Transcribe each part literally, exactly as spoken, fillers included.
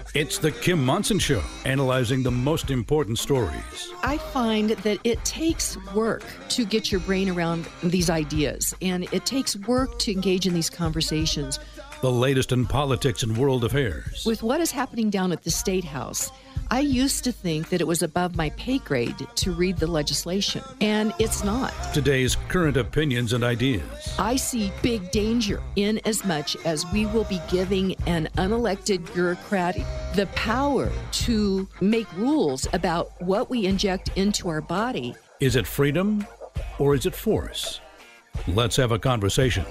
It's the Kim Monson Show, analyzing the most important stories. I find that it takes work to get your brain around these ideas, and it takes work to engage in these conversations. The latest in politics and world affairs. With what is happening down at the State House, I used to think that it was above my pay grade to read the legislation, and it's not. Today's current opinions and ideas. I see big danger in as much as we will be giving an unelected bureaucrat the power to make rules about what we inject into our body. Is it freedom or is it force? Let's have a conversation.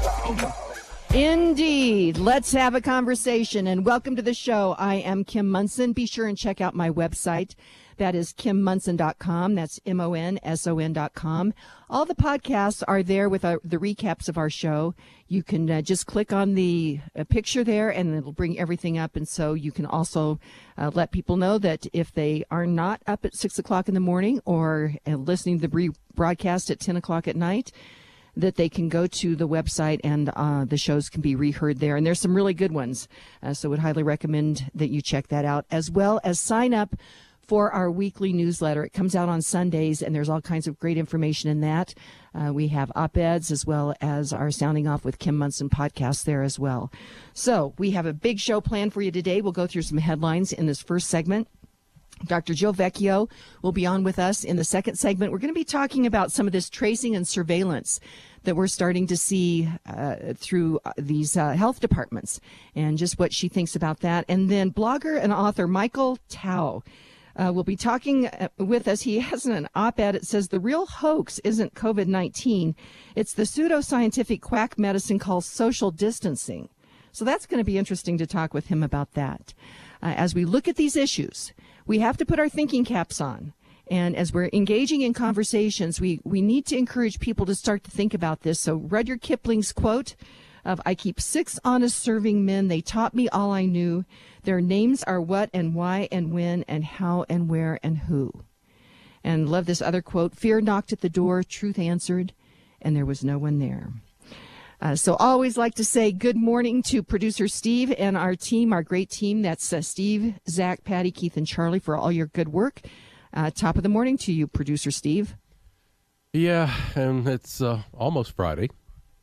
Indeed. Let's have a conversation. And welcome to the show. I am Kim Monson. Be sure and check out my website. That is kim monson dot com. That's M O N S O N dot com. All the podcasts are there with our, the recaps of our show. You can uh, just click on the uh, picture there and it'll bring everything up. And so you can also uh, let people know that if they are not up at six o'clock in the morning or uh, listening to the rebroadcast at ten o'clock at night, that they can go to the website and uh, the shows can be reheard there. And there's some really good ones. Uh, so I would highly recommend that you check that out, as well as sign up for our weekly newsletter. It comes out on Sundays, and there's all kinds of great information in that. Uh, we have op-eds as well as our Sounding Off with Kim Monson podcast there as well. So we have a big show planned for you today. We'll go through some headlines in this first segment. Doctor Joe Vecchio will be on with us in the second segment. We're going to be talking about some of this tracing and surveillance that we're starting to see uh, through these uh, health departments and just what she thinks about that. And then blogger and author Michael Tao uh, will be talking with us. He has an op-ed. It says the real hoax isn't COVID nineteen. It's the pseudoscientific quack medicine called social distancing. So that's going to be interesting to talk with him about that. Uh, as we look at these issues, we have to put our thinking caps on. And as we're engaging in conversations, we, we need to encourage people to start to think about this. So Rudyard Kipling's quote of, I keep six honest serving men. They taught me all I knew. Their names are what and why and when and how and where and who. And love this other quote, fear knocked at the door, truth answered, and there was no one there. Uh, so always like to say good morning to producer Steve and our team, our great team. That's uh, Steve, Zach, Patty, Keith, and Charlie for all your good work. Uh, top of the morning to you, producer Steve. Yeah, and it's uh, almost Friday.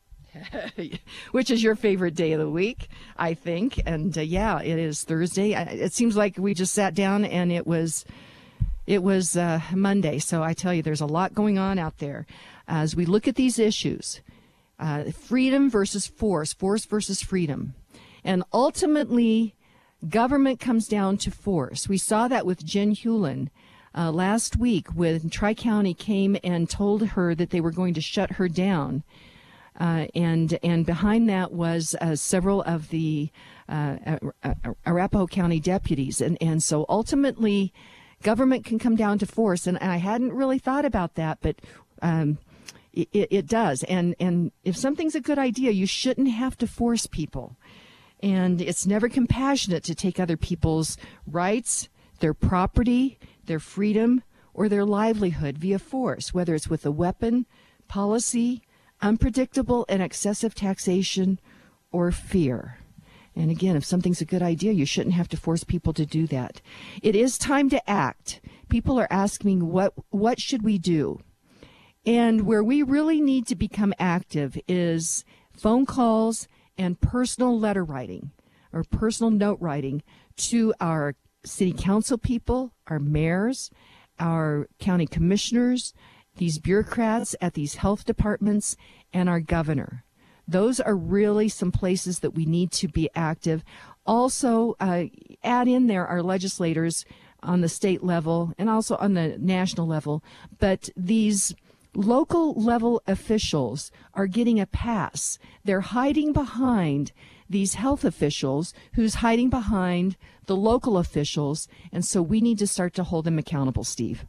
Which is your favorite day of the week, I think. And uh, yeah, it is Thursday. It seems like we just sat down and it was it was uh, Monday. So I tell you, there's a lot going on out there. As we look at these issues, uh, freedom versus force, force versus freedom. And ultimately, government comes down to force. We saw that with Jen Hewlin Uh, last week when Tri-County came and told her that they were going to shut her down. Uh, and and behind that was uh, several of the uh, uh, Arapahoe County deputies. And, and so ultimately, government can come down to force. And I hadn't really thought about that, but um, it, it does. And, and if something's a good idea, you shouldn't have to force people. And it's never compassionate to take other people's rights, their property, their freedom, or their livelihood via force, whether it's with a weapon, policy, unpredictable and excessive taxation, or fear. And again, if something's a good idea, you shouldn't have to force people to do that. It is time to act. People are asking, what, what should we do? And where we really need to become active is phone calls and personal letter writing or personal note writing to our city council people, our mayors, our county commissioners, these bureaucrats at these health departments, and our governor. Those are really some places that we need to be active. Also, uh, add in there our legislators on the state level and also on the national level. But these local level officials are getting a pass. They're hiding behind these health officials who's hiding behind the local officials. And so we need to start to hold them accountable, Steve.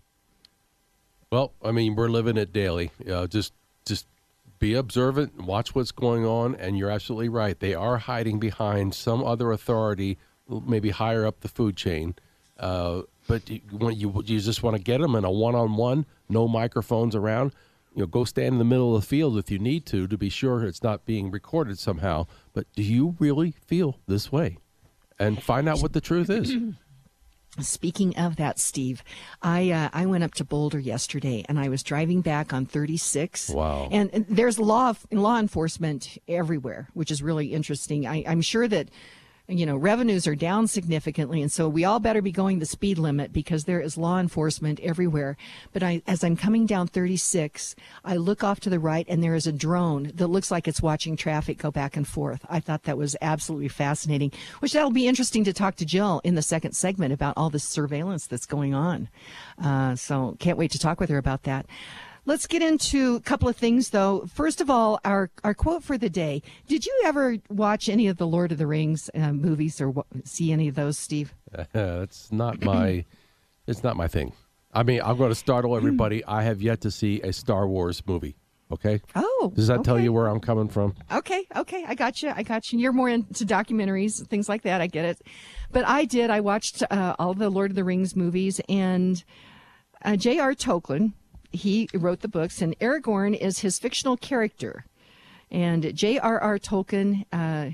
Well, I mean, we're living it daily. Uh, just just be observant and watch what's going on. And you're absolutely right. They are hiding behind some other authority, maybe higher up the food chain. Uh, but you, you, you just want to get them in a one-on-one, no microphones around. You know, go stand in the middle of the field if you need to, to be sure it's not being recorded somehow. But do you really feel this way? and find out what the truth is. Speaking of that, Steve, I uh, I went up to Boulder yesterday, and I was driving back on thirty-six. Wow! And, and there's law law enforcement everywhere, which is really interesting. I, I'm sure that, you know, revenues are down significantly, and so we all better be going the speed limit because there is law enforcement everywhere. But I, as I'm coming down thirty-six, I look off to the right, and there is a drone that looks like it's watching traffic go back and forth. I thought that was absolutely fascinating, which that'll be interesting to talk to Jill in the second segment about all this surveillance that's going on. Uh, so can't wait to talk with her about that. Let's get into a couple of things, though. First of all, our, our quote for the day. Did you ever watch any of the Lord of the Rings uh, movies or w- see any of those, Steve? Uh, it's not my, it's not my thing. I mean, I'm going to startle everybody. I have yet to see a Star Wars movie. Okay. Oh, does that okay. tell you where I'm coming from? Okay, okay, I got you. I got you. You're more into documentaries, things like that. I get it. But I did. I watched uh, all the Lord of the Rings movies, and uh, J R. Tolkien. He wrote the books, and Aragorn is his fictional character. And J R R. Tolkien, uh,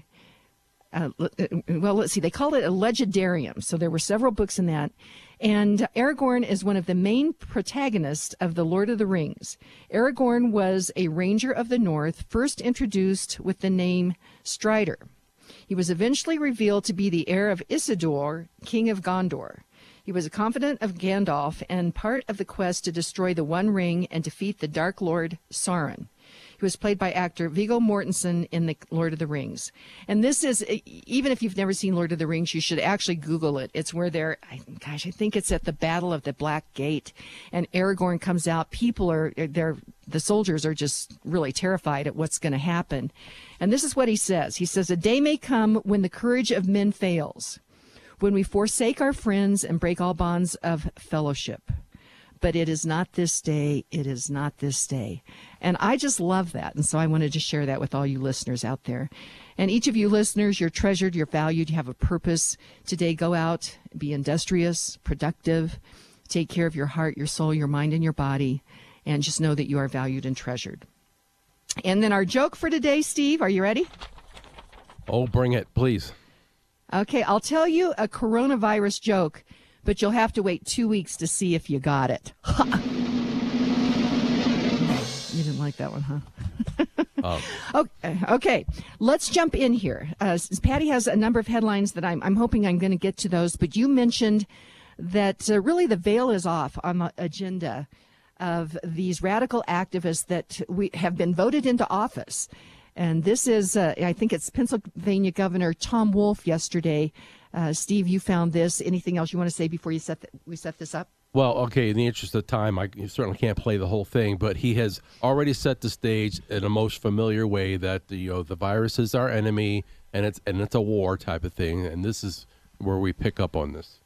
uh, well, let's see, they called it a legendarium. So there were several books in that. And Aragorn is one of the main protagonists of The Lord of the Rings. Aragorn was a ranger of the North, first introduced with the name Strider. He was eventually revealed to be the heir of Isildur, king of Gondor. He was a confidant of Gandalf and part of the quest to destroy the One Ring and defeat the Dark Lord Sauron. He was played by actor Viggo Mortensen in The Lord of the Rings. And this is, even if you've never seen Lord of the Rings, you should actually Google it. It's where they're, gosh, I think it's at the Battle of the Black Gate. And Aragorn comes out. People are, they're, the soldiers are just really terrified at what's going to happen. And this is what he says. He says, "A day may come when the courage of men fails, when we forsake our friends and break all bonds of fellowship. But it is not this day. It is not this day." And I just love that. And so I wanted to share that with all you listeners out there. And each of you listeners, you're treasured, you're valued, you have a purpose. Today, go out, be industrious, productive, take care of your heart, your soul, your mind, and your body, and just know that you are valued and treasured. And then our joke for today, Steve, are you ready? Oh, bring it, please. Okay, I'll tell you a coronavirus joke, but you'll have to wait two weeks to see if you got it. You didn't like that one, huh? Oh. Okay, okay, let's jump in here. Uh, Patty has a number of headlines that I'm, I'm hoping I'm going to get to those, but you mentioned that uh, really the veil is off on the agenda of these radical activists that we have been voted into office. And this is, uh, I think it's Pennsylvania Governor Tom Wolf yesterday. Uh, Steve, you found this. Anything else you want to say before you set th- we set this up? Well, okay, in the interest of time, I certainly can't play the whole thing, but he has already set the stage in a most familiar way that the, you know, the virus is our enemy, and it's and it's a war type of thing, and this is where we pick up on this.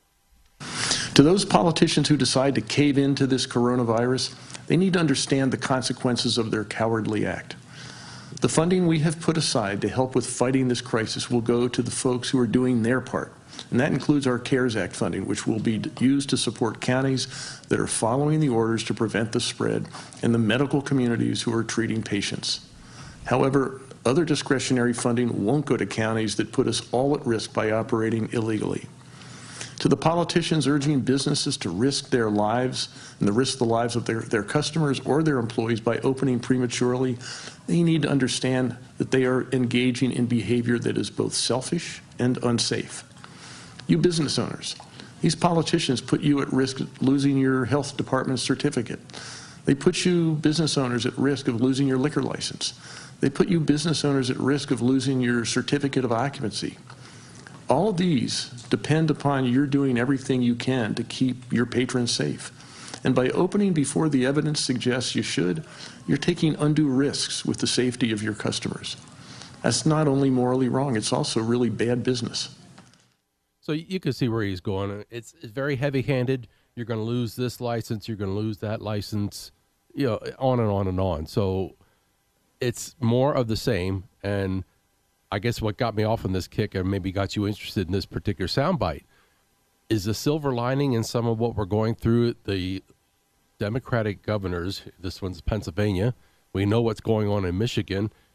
To those politicians who decide to cave into this coronavirus, they need to understand the consequences of their cowardly act. The funding we have put aside to help with fighting this crisis will go to the folks who are doing their part. And that includes our CARES Act funding, which will be used to support counties that are following the orders to prevent the spread and the medical communities who are treating patients. However, other discretionary funding won't go to counties that put us all at risk by operating illegally. To the politicians urging businesses to risk their lives and to risk the lives of their, their customers or their employees by opening prematurely, they need to understand that they are engaging in behavior that is both selfish and unsafe. You business owners, these politicians put you at risk of losing your health department certificate. They put you business owners at risk of losing your liquor license. They put you business owners at risk of losing your certificate of occupancy. All of these depend upon your doing everything you can to keep your patrons safe. And by opening before the evidence suggests you should, you're taking undue risks with the safety of your customers. That's not only morally wrong, it's also really bad business. So you can see where he's going. It's, it's very heavy-handed. You're going to lose this license. You're going to lose that license, you know, on and on and on. So it's more of the same. And I guess what got me off on this kick and maybe got you interested in this particular soundbite is the silver lining in some of what we're going through. The Democratic governors, this one's Pennsylvania. We know what's going on in Michigan.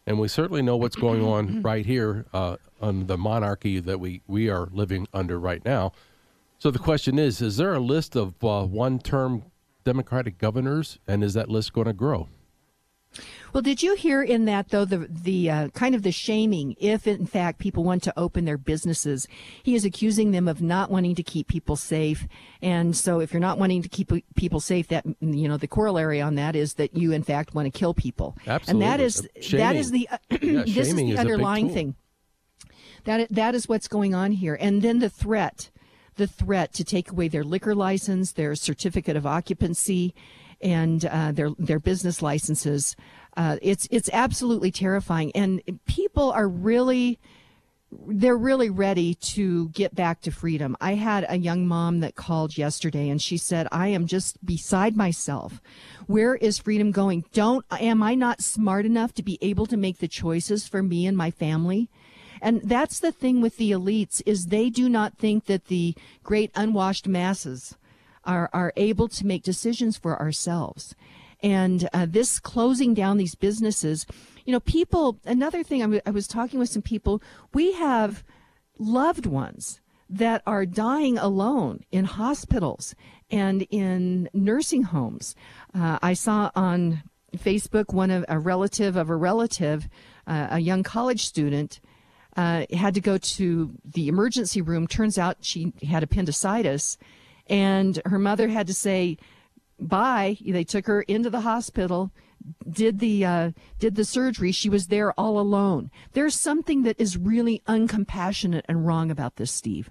And we certainly know what's going on right here uh, on the monarchy that we, we are living under right now. So the question is, is there a list of uh, one-term Democratic governors, and is that list going to grow? Well, did you hear in that, though, the the uh, kind of the shaming if, in fact, people want to open their businesses? He is accusing them of not wanting to keep people safe. And so if you're not wanting to keep people safe, that, you know, the corollary on that is that you, in fact, want to kill people. Absolutely. And that is, shaming. that is the, uh, yeah, this is the is underlying thing. That That is what's going on here. And then the threat, the threat to take away their liquor license, their certificate of occupancy, and uh, their their business licenses. Uh, it's it's absolutely terrifying, and people are really they're really ready to get back to freedom. I had a young mom that called yesterday, and she said, "I am just beside myself. Where is freedom going? Don't am I not smart enough to be able to make the choices for me and my family?" And that's the thing with the elites, is they do not think that the great unwashed masses are, are able to make decisions for ourselves. And uh, this closing down these businesses, you know, people, another thing, I, w- I was talking with some people, we have loved ones that are dying alone in hospitals and in nursing homes. Uh, I saw on Facebook one of a relative of a relative, uh, a young college student, uh, had to go to the emergency room. Turns out she had appendicitis. And her mother had to say bye. They took her into the hospital, did the uh, did the surgery. She was there all alone. There's something that is really uncompassionate and wrong about this, Steve.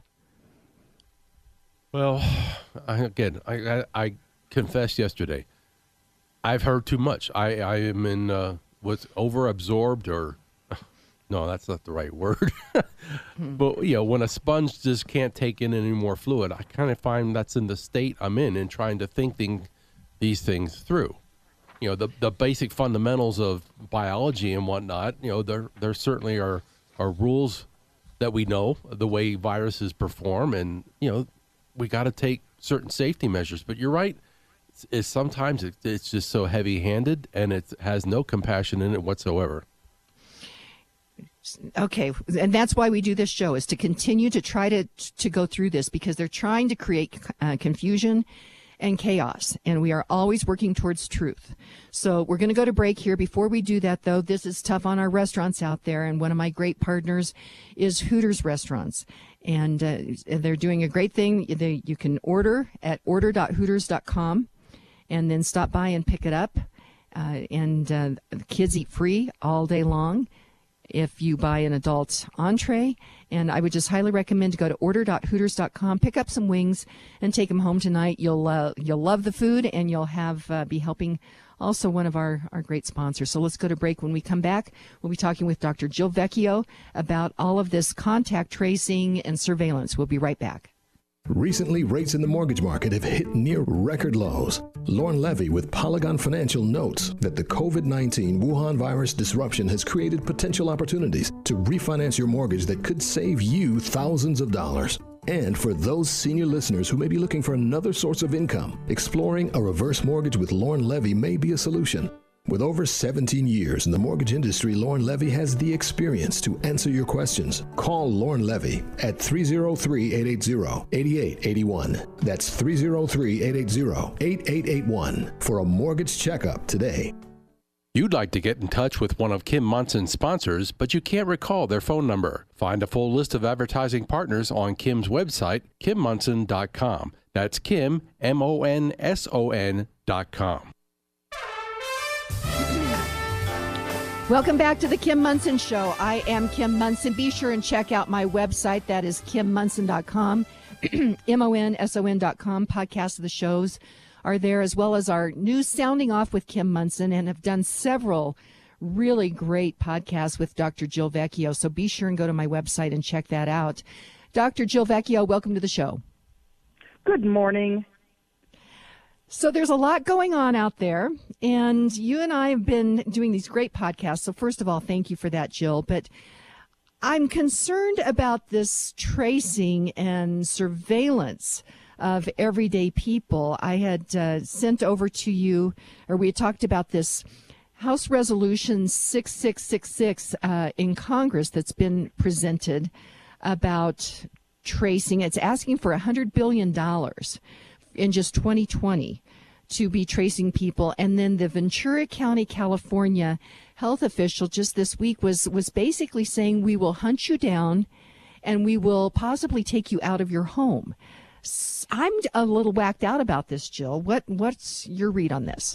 Well, I, again, I, I, I confessed yesterday. I've heard too much. I, I am in uh, was overabsorbed, or no, that's not the right word. But, you know, when a sponge just can't take in any more fluid, I kind of find that's in the state I'm in in trying to think thing, these things through. You know, the the basic fundamentals of biology and whatnot, you know, there there certainly are, are rules that we know, the way viruses perform, and, you know, we got to take certain safety measures. But you're right, it's, it's sometimes it, it's just so heavy-handed, and it has no compassion in it whatsoever. Okay, and that's why we do this show, is to continue to try to to go through this, because they're trying to create uh, confusion and chaos, and we are always working towards truth. So we're going to go to break here. Before we do that, though, this is tough on our restaurants out there, and one of my great partners is Hooters Restaurants, and uh, they're doing a great thing. They, you can order at order dot hooters dot com and then stop by and pick it up, uh, and uh, the kids eat free all day long if you buy an adult entree. And I would just highly recommend to go to order dot hooters dot com, pick up some wings, and take them home tonight. You'll uh, you'll love the food, and you'll have uh, be helping also one of our, our great sponsors. So let's go to break. When we come back, we'll be talking with Doctor Jill Vecchio about all of this contact tracing and surveillance. We'll be right back. Recently, rates in the mortgage market have hit near record lows. Lauren Levy with Polygon Financial notes that the COVID nineteen Wuhan virus disruption has created potential opportunities to refinance your mortgage that could save you thousands of dollars. And for those senior listeners who may be looking for another source of income, exploring a reverse mortgage with Lauren Levy may be a solution. With over seventeen years in the mortgage industry, Lauren Levy has the experience to answer your questions. Call Lauren Levy at three oh three, eight eight zero, eight eight eight one. That's three oh three, eight eight zero, eight eight eight one for a mortgage checkup today. You'd like to get in touch with one of Kim Monson's sponsors, but you can't recall their phone number. Find a full list of advertising partners on Kim's website, kim monson dot com. That's Kim, M O N S O N dot com. Welcome back to the Kim Monson Show. I am Kim Monson. Be sure and check out my website. That is kim monson dot com, M O N S O N dot com. Podcasts of the shows are there, as well as our new Sounding Off with Kim Monson, and have done several really great podcasts with Doctor Jill Vecchio. So be sure and go to my website and check that out. Doctor Jill Vecchio, welcome to the show. Good morning. So there's a lot going on out there, and you and I have been doing these great podcasts. So first of all, thank you for that, Jill. But I'm concerned about this tracing and surveillance of everyday people. I had uh, sent over to you, or we had talked about this, House Resolution six six six six uh, in Congress that's been presented about tracing. It's asking for one hundred billion dollars in just twenty twenty to be tracing people. And then the Ventura County, California health official just this week was, was basically saying, we will hunt you down and we will possibly take you out of your home. I'm a little whacked out about this, Jill. What What's your read on this?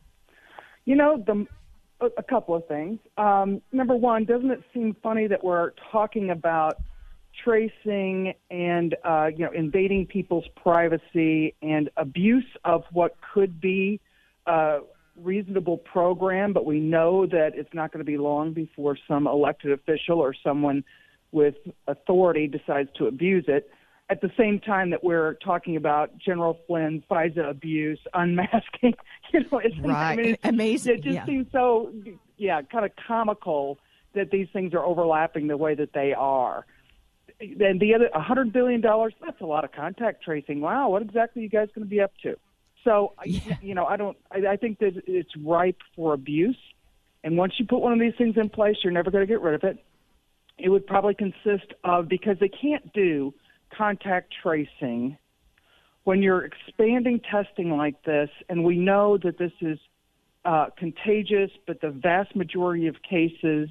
You know, the, a couple of things. Um, number one, doesn't it seem funny that we're talking about tracing and, uh, you know, invading people's privacy and abuse of what could be a reasonable program, but we know that it's not going to be long before some elected official or someone with authority decides to abuse it. At the same time that we're talking about General Flynn, FISA abuse, unmasking, you know, it's, right. I mean, it's, amazing. It just yeah. seems so, yeah, kind of comical that these things are overlapping the way that they are. Then the other one hundred billion dollars, that's a lot of contact tracing. Wow, what exactly are you guys going to be up to? So, yeah. you know, I don't, I, I think that it's ripe for abuse. And once you put one of these things in place, you're never going to get rid of it. It would probably consist of, because they can't do contact tracing when you're expanding testing like this, and we know that this is uh, contagious, but the vast majority of cases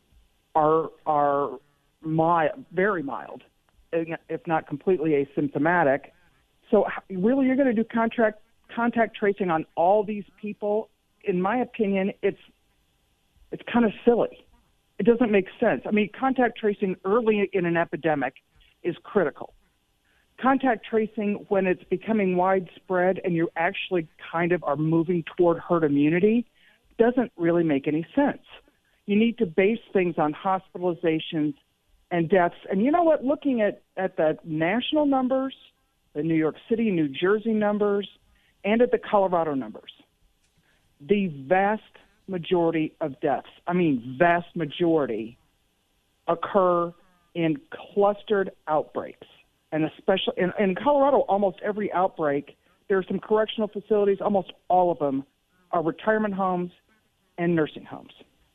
are are mild, very mild, if not completely asymptomatic. So really, you're going to do contract contact tracing on all these people? In my opinion, it's it's kind of silly. It doesn't make sense. I mean, contact tracing early in an epidemic is critical. Contact tracing when it's becoming widespread and you actually kind of are moving toward herd immunity doesn't really make any sense. You need to base things on hospitalizations and deaths. And you know what? Looking at, at the national numbers, the New York City, New Jersey numbers, and at the Colorado numbers, the vast majority of deaths, I mean vast majority, occur in clustered outbreaks. And especially in, in Colorado, almost every outbreak, there are some correctional facilities, almost all of them are retirement homes and nursing homes.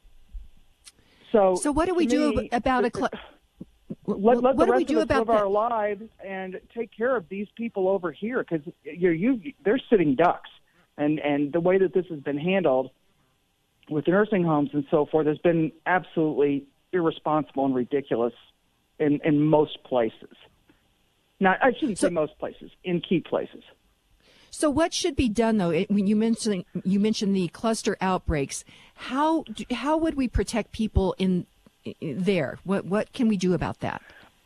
So, so what do we do me, about a... Cl- let, let what the do we rest do of us about live that? our lives and take care of these people over here, because you, you, they're sitting ducks. And, and the way that this has been handled with the nursing homes and so forth has been absolutely irresponsible and ridiculous in, in most places. Not, I shouldn't so, say most places, in key places. So what should be done, though, it, when you mentioned you mentioned the cluster outbreaks, how how would we protect people in, in there? What what can we do about that?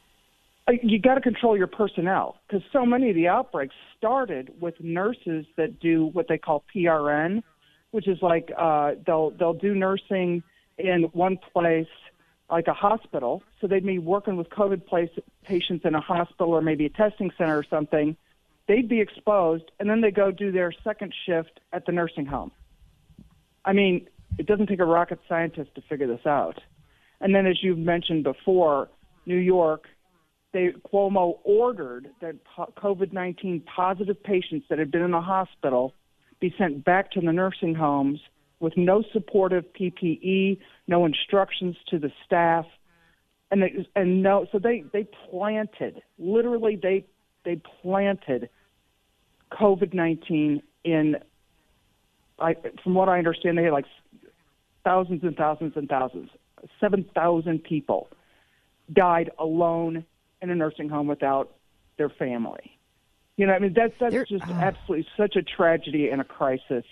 You got to control your personnel, because so many of the outbreaks started with nurses that do what they call P R N, which is like uh, they'll they'll do nursing in one place, like a hospital. So they'd be working with COVID place, patients in a hospital or maybe a testing center or something. They'd be exposed, and then they go do their second shift at the nursing home. I mean, it doesn't take a rocket scientist to figure this out. And then, as you've mentioned before, New York, they Cuomo ordered that COVID nineteen positive patients that had been in the hospital be sent back to the nursing homes with no supportive P P E, no instructions to the staff, and they, and no. So they, they planted, literally they they planted COVID nineteen in. I, from what I understand, they had like thousands and thousands and thousands, seven thousand people died alone in a nursing home without their family. You know, I mean, that's that's They're, just uh, absolutely such a tragedy and a crisis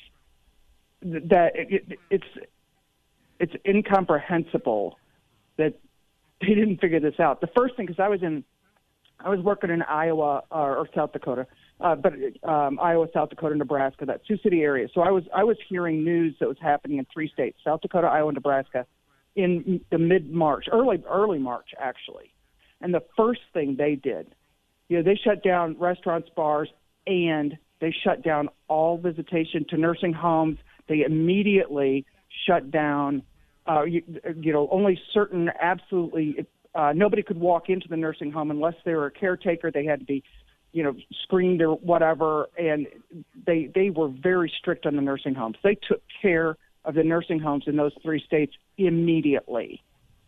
that it, it, it's it's incomprehensible that they didn't figure this out. The first thing, because I was in, I was working in Iowa uh, or South Dakota, uh, but um, Iowa, South Dakota, Nebraska, that Sioux City area. So I was I was hearing news that was happening in three states: South Dakota, Iowa, and Nebraska, in the mid-March, early early March actually. And the first thing they did, you know, they shut down restaurants, bars, and they shut down all visitation to nursing homes. They immediately shut down, uh, you, you know, only certain absolutely, uh, nobody could walk into the nursing home unless they were a caretaker. They had to be, you know, screened or whatever. And they, they were very strict on the nursing homes. They took care of the nursing homes in those three states immediately.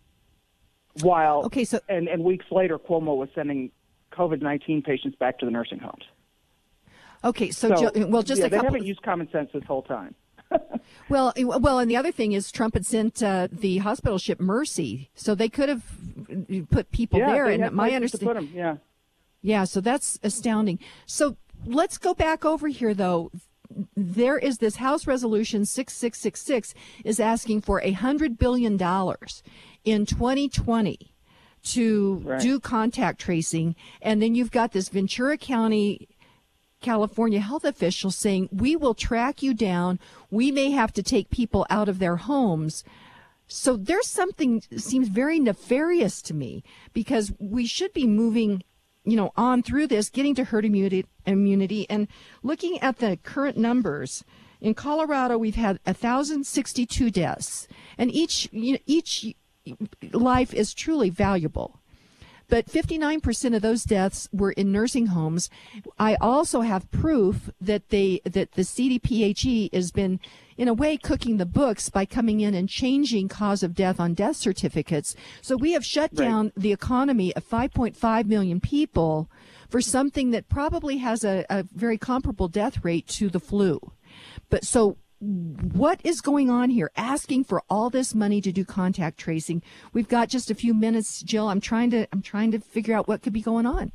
While okay, so and, and weeks later, Cuomo was sending COVID nineteen patients back to the nursing homes. Okay, so, So, Jill, well, just yeah, a couple. They haven't used common sense this whole time. Well, well, and the other thing is Trump had sent uh, the hospital ship Mercy, so they could have put people yeah, there. they And had my places to put understanding, 'em, yeah. yeah, so that's astounding. So let's go back over here, though. There is this House Resolution six six six six is asking for a hundred billion dollars in twenty twenty to Right. do contact tracing, and then you've got this Ventura County, California health official saying, we will track you down. We may have to take people out of their homes. So there's something that seems very nefarious to me, because we should be moving, you know, on through this, getting to herd immunity, immunity and looking at the current numbers. In Colorado, we've had one thousand sixty-two deaths, and each, you know, each life is truly valuable. But fifty-nine percent of those deaths were in nursing homes. I also have proof that they that the C D P H E has been, in a way, cooking the books by coming in and changing cause of death on death certificates. So we have shut Right. down the economy of five point five million people for something that probably has a, a very comparable death rate to the flu. But so what is going on here? Asking for all this money to do contact tracing. We've got just a few minutes, Jill. I'm trying to I'm trying to figure out what could be going on.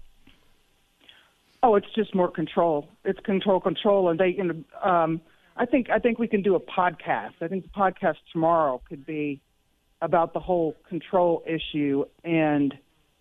Oh, it's just more control. It's control, control, and they. You know, um, I think I think we can do a podcast. I think the podcast tomorrow could be about the whole control issue, and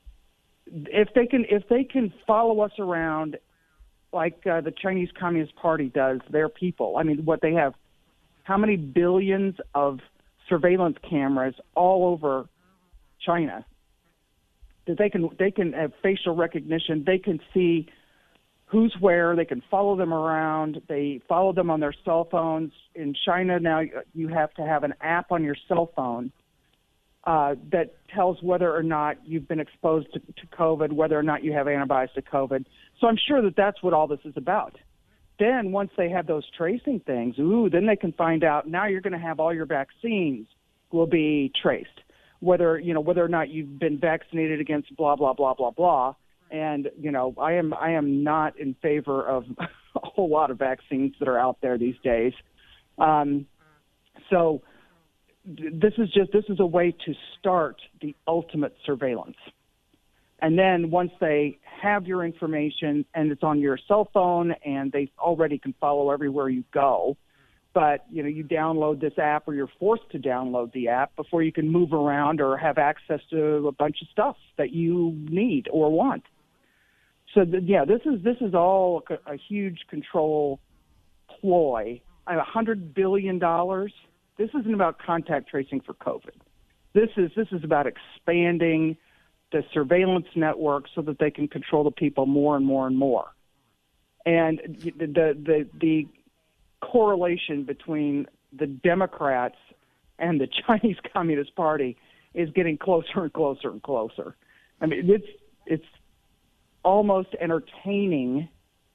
if they can if they can follow us around like uh, the Chinese Communist Party does their people. I mean, what they have. How many billions of surveillance cameras all over China that they can they can have facial recognition. They can see who's where. They can follow them around. They follow them on their cell phones. In China now, you have to have an app on your cell phone uh, that tells whether or not you've been exposed to, to COVID, whether or not you have antibodies to COVID. So I'm sure that that's what all this is about. Then once they have those tracing things, ooh, then they can find out now you're going to have all your vaccines will be traced, whether, you know, whether or not you've been vaccinated against blah, blah, blah, blah, blah. And, you know, I am I am not in favor of a whole lot of vaccines that are out there these days. Um, so this is just this is a way to start the ultimate surveillance. And then once they have your information and it's on your cell phone and they already can follow everywhere you go, but, you know, you download this app or you're forced to download the app before you can move around or have access to a bunch of stuff that you need or want. So, the, yeah, this is this is all a, a huge control ploy. one hundred billion dollars. This isn't about contact tracing for COVID. This is this is about expanding the surveillance network so that they can control the people more and more and more. And the the the, the correlation between the Democrats and the Chinese Communist Party is getting closer and closer and closer. I mean, it's it's almost entertaining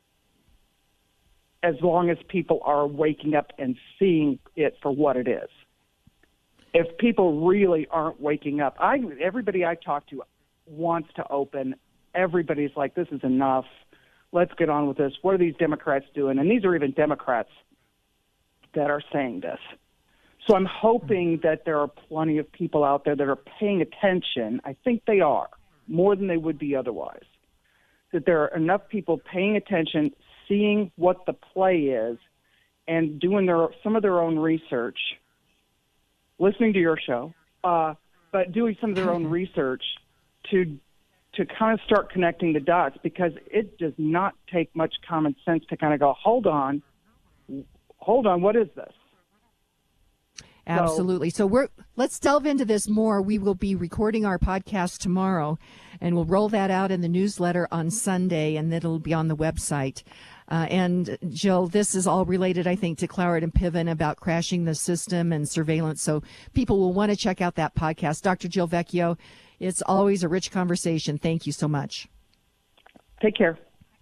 as long as people are waking up and seeing it for what it is. If people really aren't waking up, I everybody I talk to wants to open. Everybody's like, this is enough. Let's get on with this. What are these Democrats doing? And these are even Democrats that are saying this. So I'm hoping that there are plenty of people out there that are paying attention. I think they are, more than they would be otherwise. That there are enough people paying attention, seeing what the play is, and doing their some of their own research, listening to your show, uh, but doing some of their own research to to kind of start connecting the dots, because it does not take much common sense to kind of go, hold on, hold on, what is this? Absolutely. So we're let's delve into this more. We will be recording our podcast tomorrow, and we'll roll that out in the newsletter on Sunday, and it'll be on the website. Uh, and Jill, this is all related, I think, to Cloward and Piven about crashing the system and surveillance. So people will want to check out that podcast. Doctor Jill Vecchio, it's always a rich conversation. Thank you so much. Take care.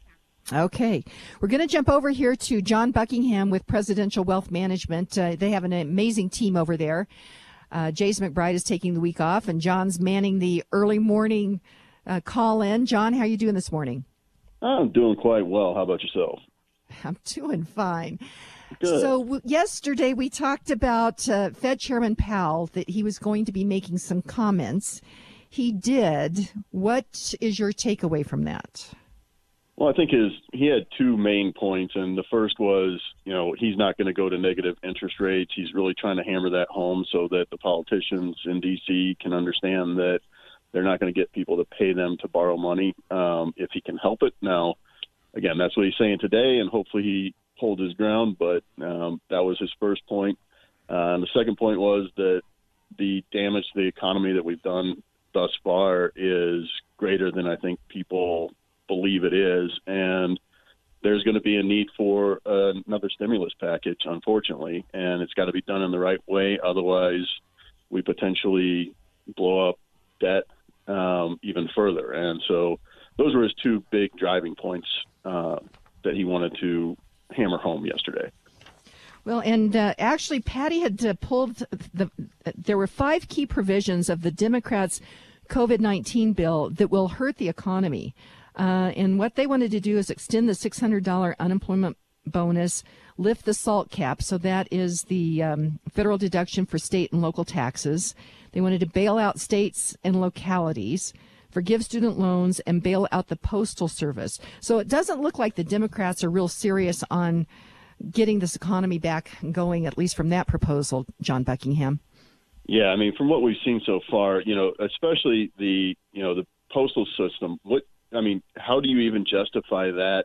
Okay. We're going to jump over here to John Buckingham with Presidential Wealth Management. Uh, they have an amazing team over there. Uh, Jace McBride is taking the week off, and John's manning the early morning uh, call in. John, how are you doing this morning? I'm doing quite well. How about yourself? I'm doing fine. Good. So w- yesterday we talked about uh, Fed Chairman Powell, that he was going to be making some comments. He did. What is your takeaway from that? Well, I think his he had two main points, and the first was, you know, he's not going to go to negative interest rates. He's really trying to hammer that home so that the politicians in D C can understand that they're not going to get people to pay them to borrow money um, if he can help it. Now, again, that's what he's saying today, and hopefully he holds his ground, but um, that was his first point. Uh, and the second point was that the damage to the economy that we've done thus far is greater than I think people believe it is, and there's going to be a need for uh, another stimulus package, unfortunately, and it's got to be done in the right way. Otherwise, we potentially blow up debt um, even further. And so those were his two big driving points uh, that he wanted to hammer home yesterday. Well, and uh, actually, Patty had uh, pulled the. Uh, there were five key provisions of the Democrats' COVID nineteen bill that will hurt the economy. Uh, and what they wanted to do is extend the six hundred dollars unemployment bonus, lift the SALT cap, so that is the um, federal deduction for state and local taxes. They wanted to bail out states and localities, forgive student loans, and bail out the Postal Service. So it doesn't look like the Democrats are real serious on getting this economy back going, at least from that proposal, John Buckingham. Yeah, I mean, from what we've seen so far, you know, especially the, you know, the postal system, what, I mean, how do you even justify that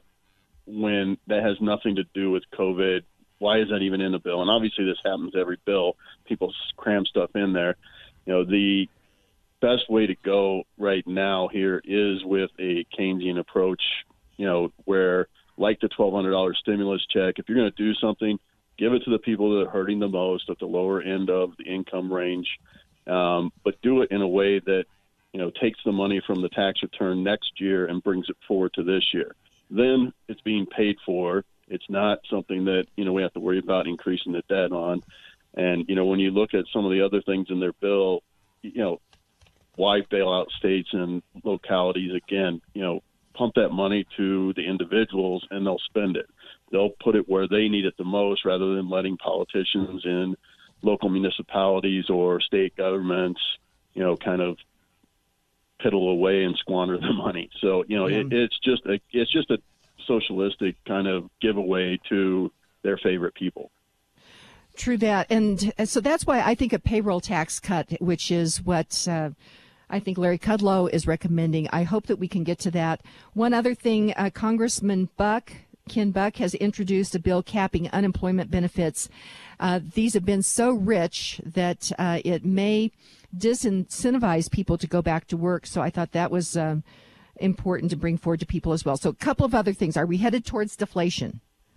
when that has nothing to do with COVID? Why is that even in the bill? And obviously this happens every bill. People cram stuff in there. You know, the best way to go right now here is with a Keynesian approach, you know, where like the twelve hundred dollars stimulus check, if you're going to do something, give it to the people that are hurting the most at the lower end of the income range, um, but do it in a way that, you know, takes the money from the tax return next year and brings it forward to this year. Then it's being paid for. It's not something that, you know, we have to worry about increasing the debt on. And, you know, when you look at some of the other things in their bill, you know, why bail out states and localities again? You know, pump that money to the individuals and they'll spend it. They'll put it where they need it the most rather than letting politicians in local municipalities or state governments, you know, kind of piddle away and squander the money. So, you know, yeah. it, it's just a, it's just a socialistic kind of giveaway to their favorite people. True that. And so that's why I think a payroll tax cut, which is what uh, I think Larry Kudlow is recommending. I hope that we can get to that. One other thing, uh, Congressman Buck, Ken Buck, has introduced a bill capping unemployment benefits. Uh, these have been so rich that uh, it may disincentivize people to go back to work. So I thought that was uh, important to bring forward to people as well. So a couple of other things. Are we headed towards deflation?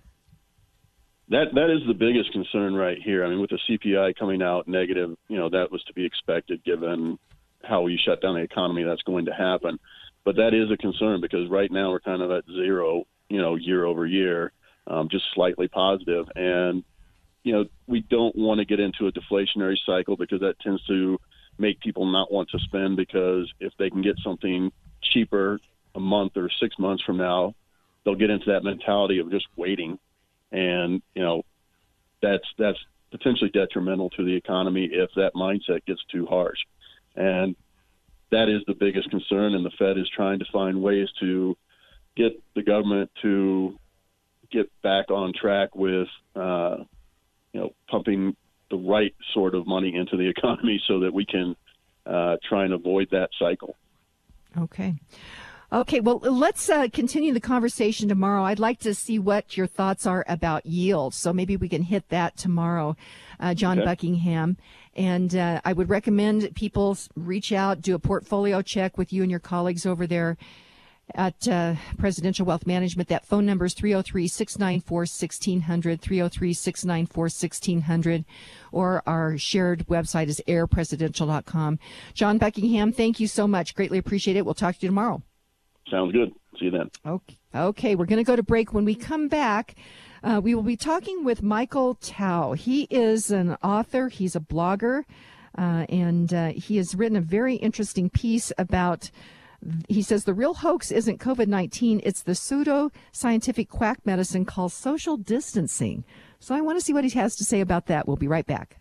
That that is the biggest concern right here. I mean, with the C P I coming out negative, you know, that was to be expected given how you shut down the economy. That's going to happen. But that is a concern because right now we're kind of at zero, you know, year over year, um, just slightly positive. And, you know, we don't want to get into a deflationary cycle because that tends to make people not want to spend because if they can get something cheaper a month or six months from now, they'll get into that mentality of just waiting. And, you know, that's that's potentially detrimental to the economy if that mindset gets too harsh. And that is the biggest concern. And the Fed is trying to find ways to get the government to get back on track with, uh, you know, pumping the right sort of money into the economy so that we can uh, try and avoid that cycle. Okay. Okay, well, let's uh, continue the conversation tomorrow. I'd like to see what your thoughts are about yield, so maybe we can hit that tomorrow, uh, John Okay. Buckingham. And uh, I would recommend people reach out, do a portfolio check with you and your colleagues over there at uh, Presidential Wealth Management. That phone number is three oh three, six nine four, one six zero zero, three oh three, six nine four, one six zero zero, or our shared website is air presidential dot com. John Buckingham, thank you so much. Greatly appreciate it. We'll talk to you tomorrow. Sounds good. See you then. Okay, okay. We're going to go to break. When we come back, uh, we will be talking with Michael Tao. He is an author. He's a blogger, uh, and uh, he has written a very interesting piece about, he says, the real hoax isn't COVID nineteen. It's the pseudo-scientific quack medicine called social distancing. So I want to see what he has to say about that. We'll be right back.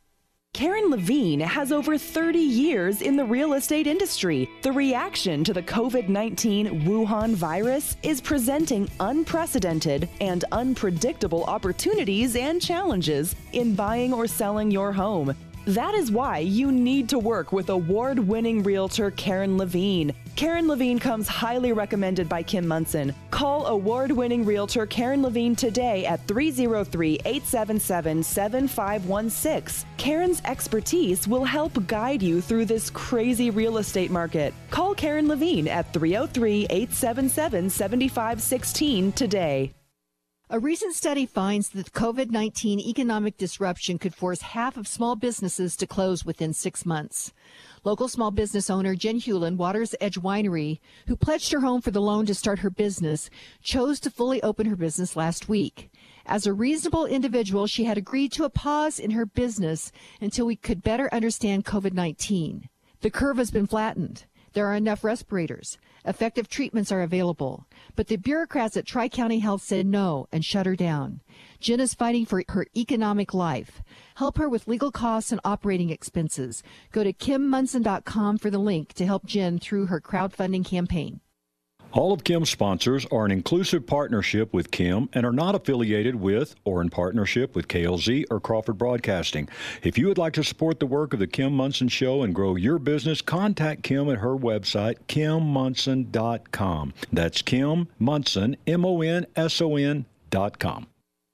Karen Levine has over thirty years in the real estate industry. The reaction to the COVID nineteen Wuhan virus is presenting unprecedented and unpredictable opportunities and challenges in buying or selling your home. That is why you need to work with award-winning realtor Karen Levine. Karen Levine comes highly recommended by Kim Monson. Call award-winning realtor Karen Levine today at three oh three, eight seven seven, seven five one six. Karen's expertise will help guide you through this crazy real estate market. Call Karen Levine at three oh three, eight seven seven, seven five one six today. A recent study finds that COVID nineteen economic disruption could force half of small businesses to close within six months. Local small business owner Jen Hewlin, Water's Edge Winery, who pledged her home for the loan to start her business, chose to fully open her business last week. As a reasonable individual, she had agreed to a pause in her business until we could better understand COVID nineteen. The curve has been flattened. There are enough respirators. Effective treatments are available. But the bureaucrats at Tri-County Health said no and shut her down. Jen is fighting for her economic life. Help her with legal costs and operating expenses. Go to kim munson dot com for the link to help Jen through her crowdfunding campaign. All of Kim's sponsors are an inclusive partnership with Kim and are not affiliated with or in partnership with K L Z or Crawford Broadcasting. If you would like to support the work of the Kim Monson Show and grow your business, contact Kim at her website, kim munson dot com. That's Kim Monson, M O N S O N dot com.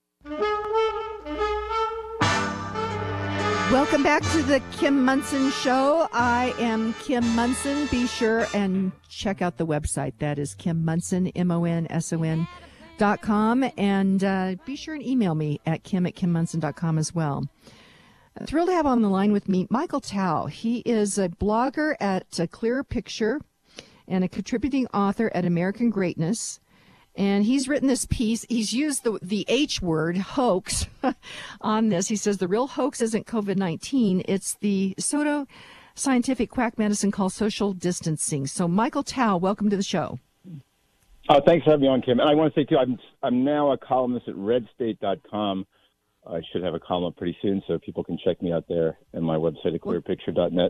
Welcome back to the Kim Monson Show. I am Kim Monson. Be sure and check out the website. That is Kim Monson, M O N S O N dot com. And uh, be sure and email me at kim at kim munson dot com as well. I'm thrilled to have on the line with me Michael Tao. He is a blogger at A Clearer Picture and a contributing author at American Greatness. And he's written this piece. He's used the the H word, hoax, on this. He says the real hoax isn't COVID nineteen. It's the pseudo-scientific quack medicine called social distancing. So, Michael Tao, welcome to the show. Uh, thanks for having me on, Kim. And I want to say, too, I'm, I'm now a columnist at red state dot com. I should have a column up pretty soon, so people can check me out there and my website at clear picture dot net.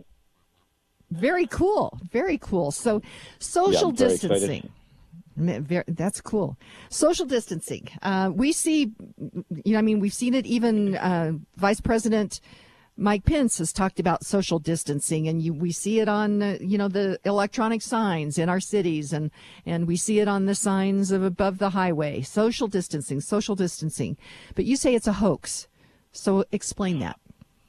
Very cool. Very cool. So, social yeah, distancing. Very, that's cool. Social distancing. Uh, we see, you know, I mean, we've seen it. Even uh, Vice President Mike Pence has talked about social distancing, and you, we see it on, uh, you know, the electronic signs in our cities, and, and we see it on the signs of above the highway. Social distancing, social distancing. But you say it's a hoax. So explain that.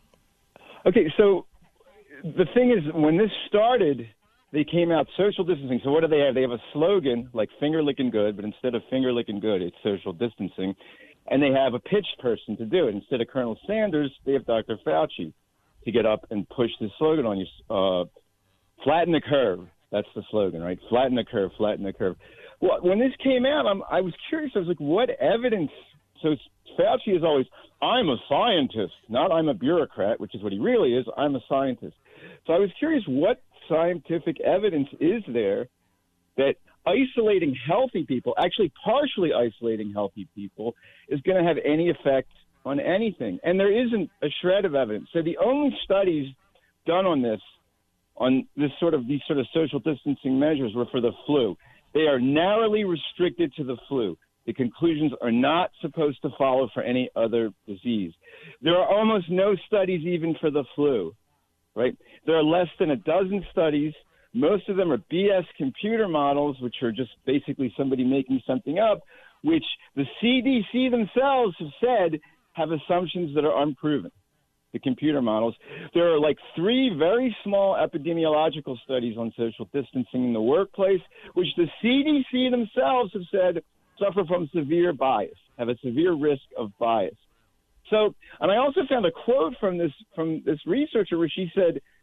Okay, so the thing is, when this started, they came out social distancing. So what do they have? They have a slogan like finger licking good, but instead of finger licking good, it's social distancing. And they have a pitched person to do it. Instead of Colonel Sanders, they have Doctor Fauci to get up and push the slogan on you. Uh, flatten the curve. That's the slogan, right? Flatten the curve, flatten the curve. Well, when this came out, I'm, I was curious. I was like, what evidence? So Fauci is always, I'm a scientist, not I'm a bureaucrat, which is what he really is. I'm a scientist. So I was curious, what scientific evidence is there that isolating healthy people, actually partially isolating healthy people, is going to have any effect on anything? And there isn't a shred of evidence. So the only studies done on this, on this sort of these sort of social distancing measures, were for the flu. They are narrowly restricted to the flu. The conclusions are not supposed to follow for any other disease. There are almost no studies even for the flu. Right? There are less than a dozen studies. Most of them are B S computer models, which are just basically somebody making something up, which the C D C themselves have said have assumptions that are unproven, the computer models. There are like three very small epidemiological studies on social distancing in the workplace, which the C D C themselves have said suffer from severe bias, have a severe risk of bias. So, and I also found a quote from this from this researcher where she said,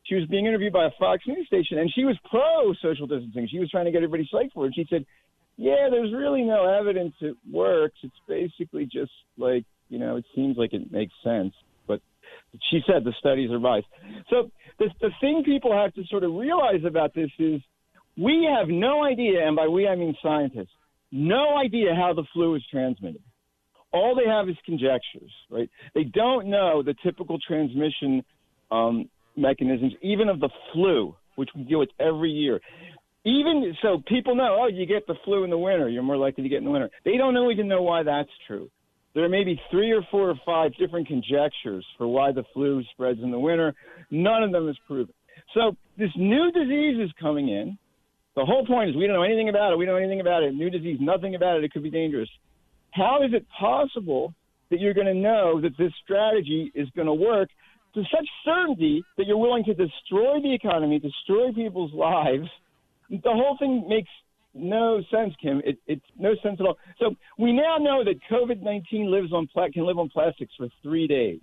she was being interviewed by a Fox News station, and she was pro-social distancing. She was trying to get everybody psyched for it. And she said, yeah, there's really no evidence it works. It's basically just like, you know, it seems like it makes sense. But she said the studies are biased. So the, the thing people have to sort of realize about this is we have no idea, and by we I mean scientists, no idea how the flu is transmitted. All they have is conjectures, right? They don't know the typical transmission um, mechanisms, even of the flu, which we deal with every year. Even so, people know, oh, you get the flu in the winter. You're more likely to get in the winter. They don't know, even know why that's true. There are maybe three or four or five different conjectures for why the flu spreads in the winter. None of them is proven. So this new disease is coming in. The whole point is we don't know anything about it. We don't know anything about it. New disease, nothing about it. It could be dangerous. How is it possible that you're going to know that this strategy is going to work to such certainty that you're willing to destroy the economy, destroy people's lives? The whole thing makes no sense, Kim. It, it's no sense at all. So we now know that COVID nineteen lives on pla- can live on plastics for three days.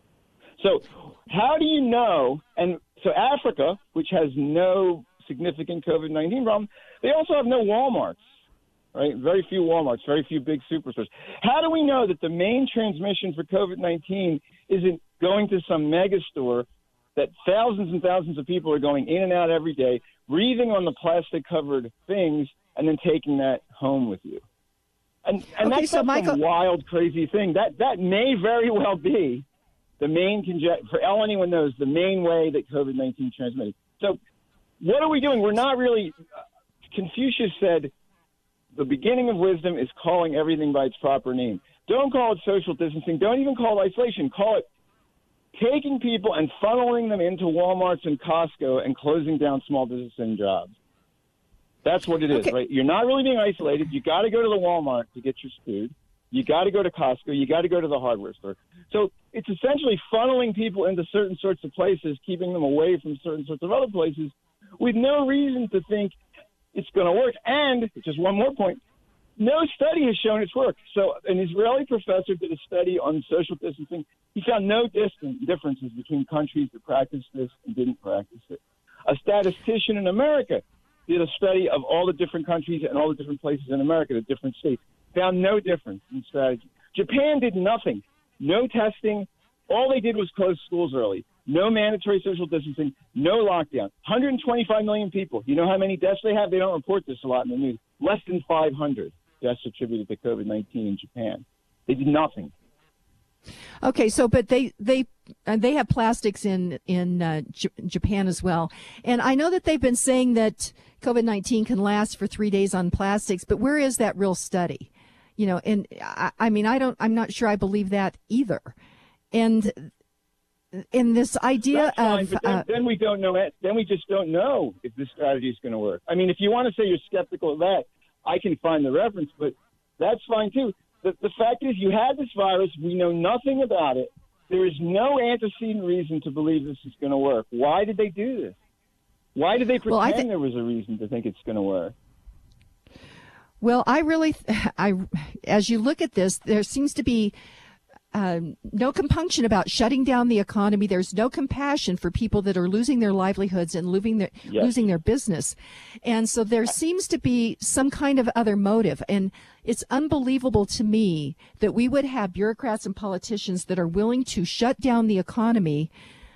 So how do you know? And so Africa, which has no significant COVID nineteen problem, they also have no Walmarts, right? Very few Walmarts, very few big superstores. How do we know that the main transmission for COVID nineteen isn't going to some mega store that thousands and thousands of people are going in and out every day, breathing on the plastic-covered things, and then taking that home with you? And, and okay, that's so not Michael- some wild, crazy thing. That that may very well be the main conjecture, for all anyone knows, the main way that COVID nineteen transmitted. So what are we doing? We're not really uh, – Confucius said the beginning of wisdom is calling everything by its proper name. Don't call it social distancing. Don't even call it isolation. Call it taking people and funneling them into Walmarts and Costco and closing down small business and jobs. That's what it is, Okay. right? You're not really being isolated. You got to go to the Walmart to get your food. You got to go to Costco. You got to go to the hardware store. So it's essentially funneling people into certain sorts of places, keeping them away from certain sorts of other places with no reason to think it's going to work. And just one more point, no study has shown its work. So an Israeli professor did a study on social distancing. He found no distant differences between countries that practiced this and didn't practice it. A statistician in America did a study of all the different countries and all the different places in America, the different states, found no difference in strategy. Japan did nothing. No testing. All they did was close schools early. No mandatory social distancing. No lockdown. one hundred twenty-five million people. You know how many deaths they have? They don't report this a lot in the news. Less than five hundred deaths attributed to COVID nineteen in Japan. They did nothing. Okay, so but they they uh, they have plastics in in uh, J- Japan as well, and I know that they've been saying that COVID nineteen can last for three days on plastics, but where is that real study? You know, and I, I mean, I don't, I'm not sure I believe that either. And in this idea That's fine, of but then, uh, then we don't know it. Then we just don't know if this strategy is going to work. I mean, if you want to say you're skeptical of that, I can find the reference, but that's fine too. The, the fact is, you had this virus. We know nothing about it. There is no antecedent reason to believe this is going to work. Why did they do this? Why did they pretend Well, I thi- there was a reason to think it's going to work? Well, I really, I, as you look at this, there seems to be um, no compunction about shutting down the economy. There's no compassion for people that are losing their livelihoods and losing their, Yes. losing their business. And so there seems to be some kind of other motive. And it's unbelievable to me that we would have bureaucrats and politicians that are willing to shut down the economy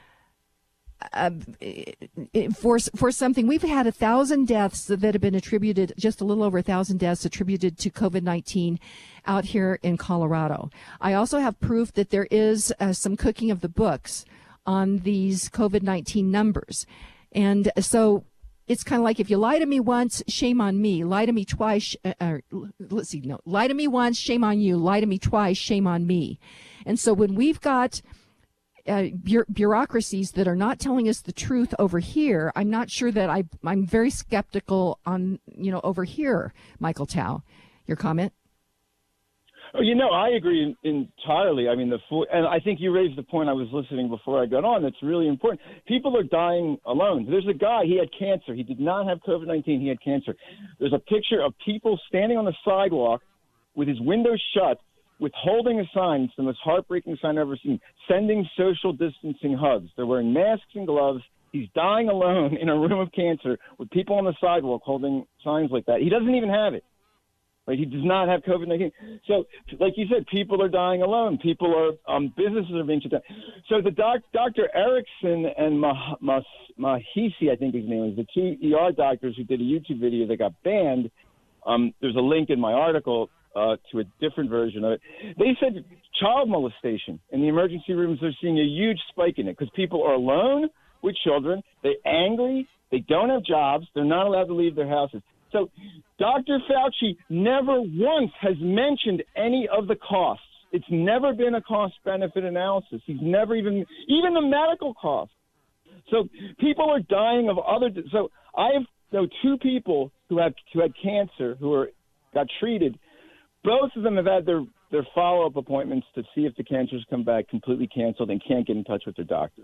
Uh, for for something. We've had a thousand deaths that have been attributed, just a little over a thousand deaths attributed to COVID nineteen out here in Colorado. I also have proof that there is uh, some cooking of the books on these COVID nineteen numbers. And so it's kind of like, if you lie to me once, shame on me. Lie to me twice. Uh, uh, let's see. No, lie to me once, shame on you. Lie to me twice, shame on me. And so when we've got Uh, bu- bureaucracies that are not telling us the truth over here, I'm not sure that I, I'm very skeptical on, you know, over here, Michael Tao. Your comment? Oh, you know, I agree entirely. I mean, the full, and I think you raised the point I was listening before I got on. That's really important. People are dying alone. There's a guy, he had cancer. He did not have COVID nineteen. He had cancer. There's a picture of people standing on the sidewalk with his windows shut, with holding a sign. It's the most heartbreaking sign I've ever seen, sending social distancing hugs. They're wearing masks and gloves, He's dying alone in a room of cancer with people on the sidewalk holding signs like that. He doesn't even have it. Right? He does not have COVID nineteen. So, like you said, people are dying alone. People are, um, businesses are being shut down. So the doc, Doctor Erickson and Mah, Mah, Mahisi, I think his name is, the two E R doctors who did a YouTube video that got banned. Um, there's a link in my article uh, to a different version of it. They said child molestation in the emergency rooms, they're seeing a huge spike in it because people are alone with children. They're angry. They don't have jobs. They're not allowed to leave their houses. So Doctor Fauci never once has mentioned any of the costs. It's never been a cost-benefit analysis. He's never even, even the medical costs. So people are dying of other, so I have know two people who had, who had cancer who are, got treated. Both of them have had their, their follow-up appointments to see if the cancers come back completely canceled and can't get in touch with their doctors.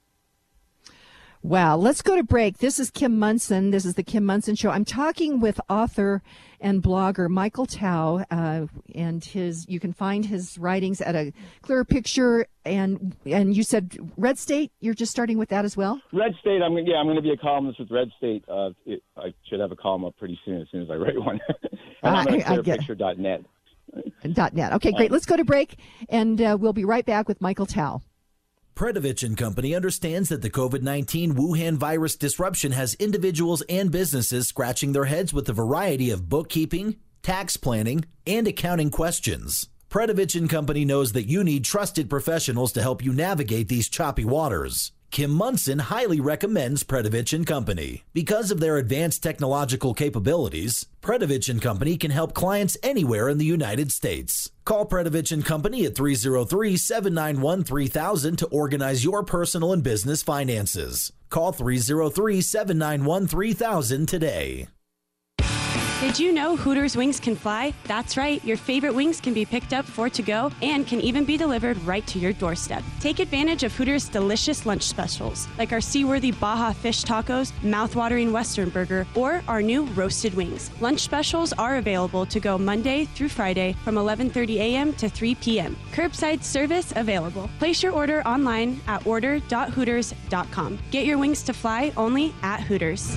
Wow. Let's go to break. This is Kim Monson. This is the Kim Monson Show. I'm talking with author and blogger Michael Tao, uh, and his. You can find his writings at A Clearer Picture. And and you said Red State. You're just starting with that as well. Red State. I'm yeah. I'm going to be a columnist with Red State. Uh, it, I should have a column up pretty soon as soon as I write one. And I'm at clear picture dot net. Dot net. Okay, great. Let's go to break, and uh, we'll be right back with Michael Tao. Predovich and Company understands that the COVID nineteen Wuhan virus disruption has individuals and businesses scratching their heads with a variety of bookkeeping, tax planning, and accounting questions. Predovich and Company knows that you need trusted professionals to help you navigate these choppy waters. Kim Monson highly recommends Predovich and Company. Because of their advanced technological capabilities, Predovich and Company can help clients anywhere in the United States. Call Predovich and Company at three oh three, seven nine one, three thousand to organize your personal and business finances. Call three oh three, seven nine one, three thousand today. Did you know Hooters wings can fly? That's right, your favorite wings can be picked up for to go and can even be delivered right to your doorstep. Take advantage of Hooters' delicious lunch specials, like our seaworthy Baja fish tacos, mouth-watering Western burger, or our new roasted wings. Lunch specials are available to go Monday through Friday from eleven thirty a.m. to three p.m. Curbside service available. Place your order online at order dot hooters dot com. Get your wings to fly only at Hooters.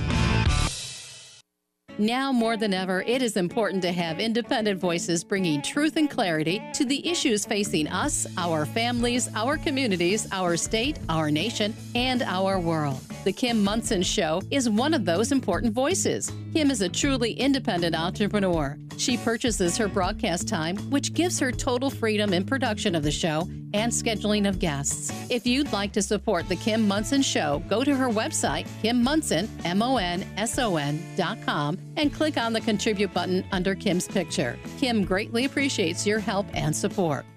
Now more than ever, it is important to have independent voices bringing truth and clarity to the issues facing us, our families, our communities, our state, our nation, and our world. The Kim Monson Show is one of those important voices. Kim is a truly independent entrepreneur. She purchases her broadcast time, which gives her total freedom in production of the show and scheduling of guests. If you'd like to support the Kim Monson Show, go to her website, Kim Monson, M O N S O N dot com, and click on the Contribute button under Kim's picture. Kim greatly appreciates your help and support.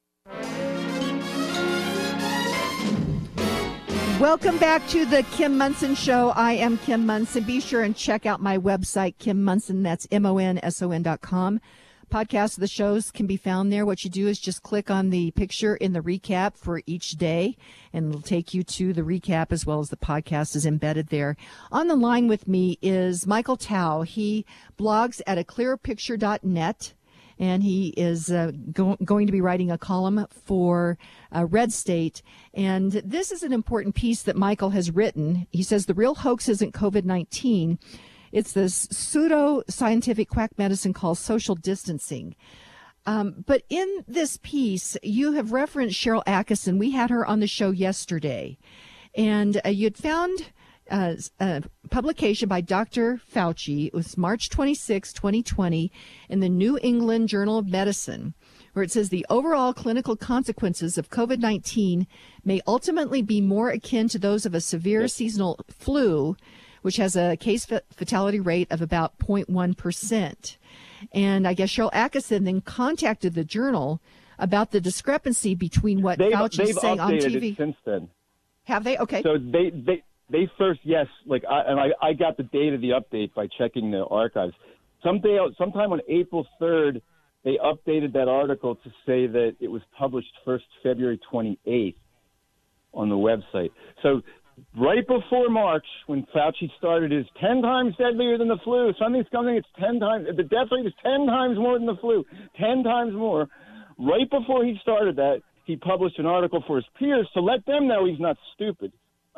Welcome back to the Kim Monson Show. I am Kim Monson. Be sure and check out my website, Kim Monson. That's M O N S O N dot com. Podcasts of the shows can be found there. What you do is just click on the picture in the recap for each day, and it'll take you to the recap as well as the podcast is embedded there. On the line with me is Michael Tao. He blogs at a clearer picture dot net. And he is uh, go- going to be writing a column for uh, Red State. And this is an important piece that Michael has written. He says the real hoax isn't COVID nineteen. It's this pseudo-scientific quack medicine called social distancing. Um, but in this piece, you have referenced Sharyl Attkisson. We had her on the show yesterday. And uh, you'd found uh, a publication by Doctor Fauci. It was March twenty-sixth, twenty twenty, in the New England Journal of Medicine, where it says the overall clinical consequences of COVID nineteen may ultimately be more akin to those of a severe seasonal flu, which has a case fatality rate of about zero point one percent. And I guess Sharyl Attkisson then contacted the journal about the discrepancy between what they've, Fauci's they've saying on T V. It since then. Have they? Okay. So they they they first yes, like I, and I, I got the date of the update by checking the archives. Someday, sometime on April third, they updated that article to say that it was published first February twenty-eighth on the website. So right before March, when Fauci started his ten times deadlier than the flu, something's coming, it's ten times, the death rate is ten times more than the flu, ten times more. Right before he started that, he published an article for his peers to let them know he's not stupid.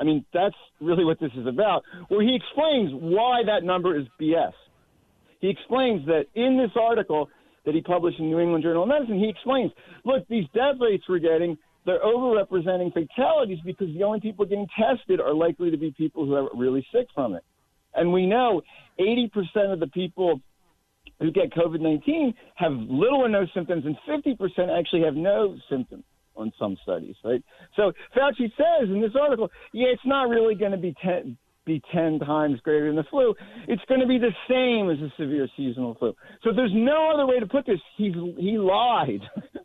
I mean, that's really what this is about, where he explains why that number is B S. He explains that in this article that he published in New England Journal of Medicine, he explains, look, these death rates we're getting, they're overrepresenting fatalities because the only people getting tested are likely to be people who are really sick from it. And we know eighty percent of the people who get COVID nineteen have little or no symptoms, and fifty percent actually have no symptoms on some studies, right? So Fauci says in this article, yeah, it's not really going to be ten, be ten times greater than the flu. It's going to be the same as a severe seasonal flu. So there's no other way to put this. He's he lied.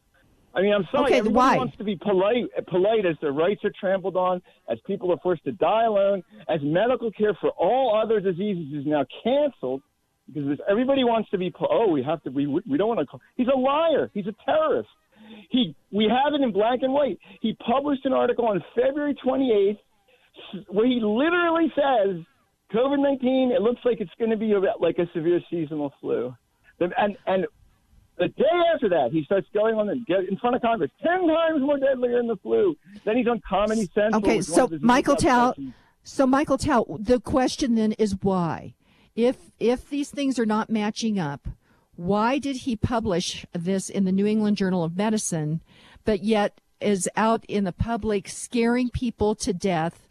I mean, I'm sorry. Okay, Everybody why? wants to be polite, polite as their rights are trampled on, as people are forced to die alone, as medical care for all other diseases is now canceled because everybody wants to be. Oh, we have to. We we don't want to. He's a liar. He's a terrorist. He we have it in black and white. He published an article on February twenty-eighth where he literally says COVID nineteen. It looks like it's going to be like a severe seasonal flu, and and. The day after that, he starts going on and get in front of Congress, ten times more deadlier than the flu. Then he's on Comedy Central. Okay, so Michael Tao, so Michael Tao, the question then is why? If if these things are not matching up, why did he publish this in the New England Journal of Medicine, but yet is out in the public scaring people to death?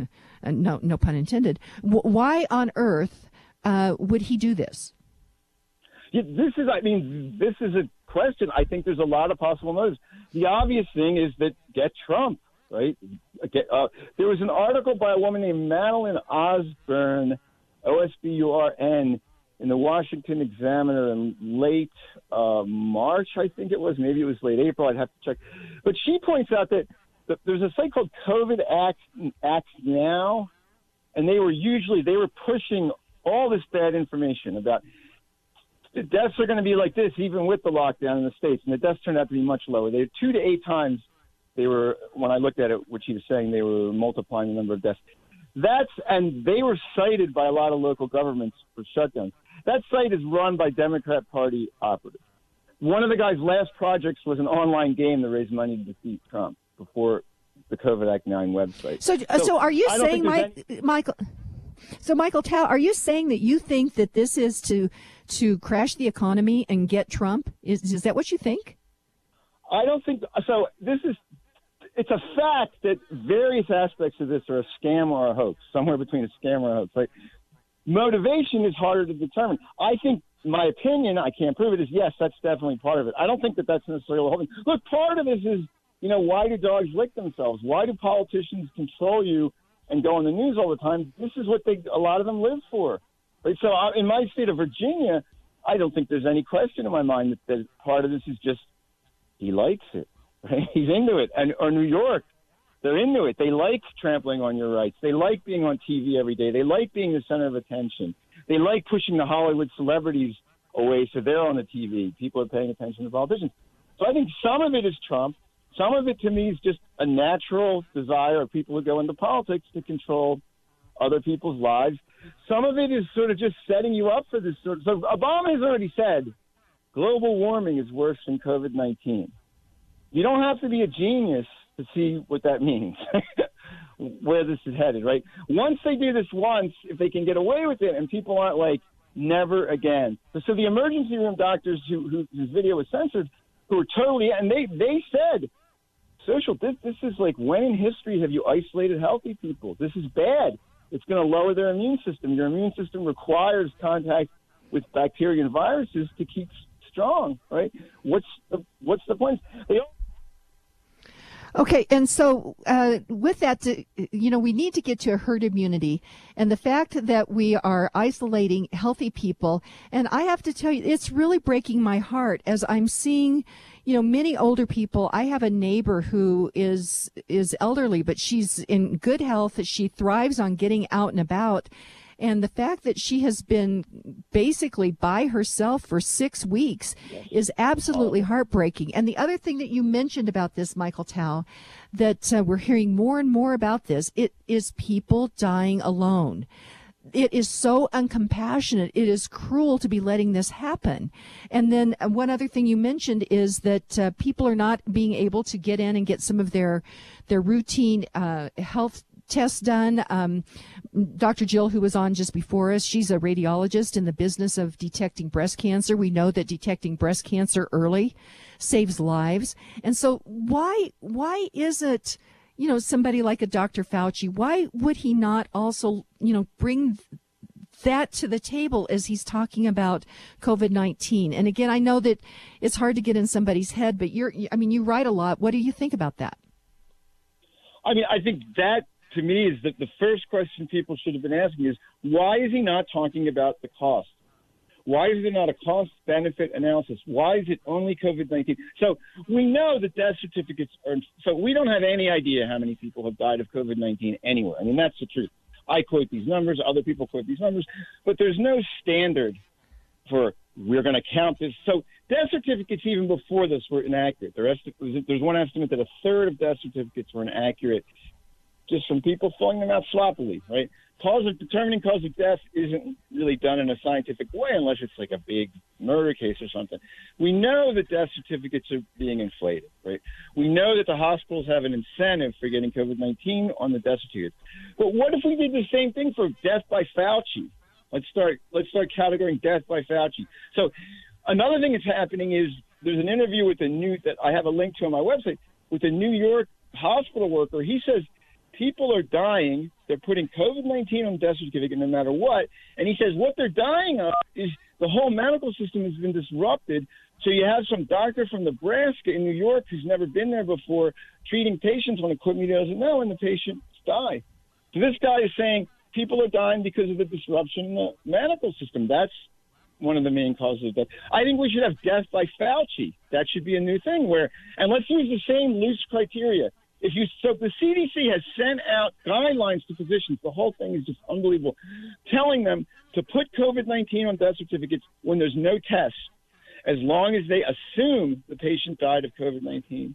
no, no pun intended. Why on earth uh, would he do this? Yeah, this is, I mean, this is a question. I think there's a lot of possible motives. The obvious thing is that get Trump, right? Get, uh, there was an article by a woman named Madeline Osborne, O S B U R N, in the Washington Examiner in late uh, March, I think it was. Maybe it was late April. I'd have to check. But she points out that the, there's a site called COVID Act, Act Now, and they were usually, they were pushing all this bad information about the deaths are going to be like this, even with the lockdown in the States. And the deaths turned out to be much lower. They were two to eight times they were, when I looked at it, which he was saying, they were multiplying the number of deaths. That's, and they were cited by a lot of local governments for shutdowns. That site is run by Democrat Party operatives. One of the guy's last projects was an online game to raise money to defeat Trump before the COVID Act nine website. So, so, so are you saying, Mike, any- Michael, so Michael Tao, are you saying that you think that this is to to crash the economy and get Trump? Is is that what you think? I don't think so. This is it's a fact that various aspects of this are a scam or a hoax, somewhere between a scam or a hoax. Like motivation is harder to determine. I think my opinion, I can't prove it, is yes, that's definitely part of it. I don't think that that's necessarily the whole thing. Look, part of this is, you know, why do dogs lick themselves? Why do politicians control you and go on the news all the time? This is what they, a lot of them live for. Right? So uh, in my state of Virginia, I don't think there's any question in my mind that, that part of this is just he likes it. Right? He's into it. And or New York, they're into it. They like trampling on your rights. They like being on T V every day. They like being the center of attention. They like pushing the Hollywood celebrities away so they're on the T V. People are paying attention to politicians. So I think some of it is Trump. Some of it, to me, is just a natural desire of people who go into politics to control other people's lives. Some of it is sort of just setting you up for this sort of – so Obama has already said global warming is worse than COVID nineteen. You don't have to be a genius to see what that means, where this is headed, right? Once they do this once, if they can get away with it and people aren't like, never again. So the emergency room doctors who, who whose video was censored, who were totally – and they, they said – Social, this, this is like, when in history have you isolated healthy people? This is bad. It's going to lower their immune system. Your immune system requires contact with bacteria and viruses to keep strong, right? What's the, what's the point? They all- Okay, and so uh, with that, you know, we need to get to a herd immunity, and the fact that we are isolating healthy people, and I have to tell you, it's really breaking my heart as I'm seeing, you know, many older people. I have a neighbor who is is elderly, but she's in good health. She thrives on getting out and about. And the fact that she has been basically by herself for six weeks yes. is absolutely heartbreaking. And the other thing that you mentioned about this, Michael Tao, that uh, we're hearing more and more about this, it is people dying alone. It is so uncompassionate. It is cruel to be letting this happen. And then one other thing you mentioned is that uh, people are not being able to get in and get some of their their routine uh, health tests done. Um, Doctor Jill, who was on just before us, she's a radiologist in the business of detecting breast cancer. We know that detecting breast cancer early saves lives. And so why why is it, you know, somebody like a Doctor Fauci, why would he not also, you know, bring that to the table as he's talking about COVID nineteen? And again, I know that it's hard to get in somebody's head, but you're, I mean, you write a lot. What do you think about that? I mean, I think that to me is that the first question people should have been asking is, why is he not talking about the cost? Why is there not a cost-benefit analysis? Why is it only COVID nineteen? So we know that death certificates are – so we don't have any idea how many people have died of COVID nineteen anywhere. I mean, that's the truth. I quote these numbers. Other people quote these numbers. But there's no standard for we're going to count this. So death certificates even before this were inaccurate. There est- there's one estimate that a third of death certificates were inaccurate just from people filling them out sloppily, right? Cause of determining cause of death isn't really done in a scientific way unless it's like a big murder case or something. We know that death certificates are being inflated, right? We know that the hospitals have an incentive for getting COVID nineteen on the death certificate. But what if we did the same thing for death by Fauci? Let's start. Let's start categorizing death by Fauci. So another thing that's happening is there's an interview with the new that I have a link to on my website with a New York hospital worker. He says people are dying. They're putting COVID nineteen on the death certificate no matter what. And he says what they're dying of is the whole medical system has been disrupted. So you have some doctor from Nebraska in New York who's never been there before treating patients on equipment he doesn't know, and the patients die. So this guy is saying people are dying because of the disruption in the medical system. That's one of the main causes of death. I think we should have death by Fauci. That should be a new thing where, and let's use the same loose criteria. If you, so the C D C has sent out guidelines to physicians. The whole thing is just unbelievable, telling them to put COVID nineteen on death certificates when there's no test, as long as they assume the patient died of COVID nineteen.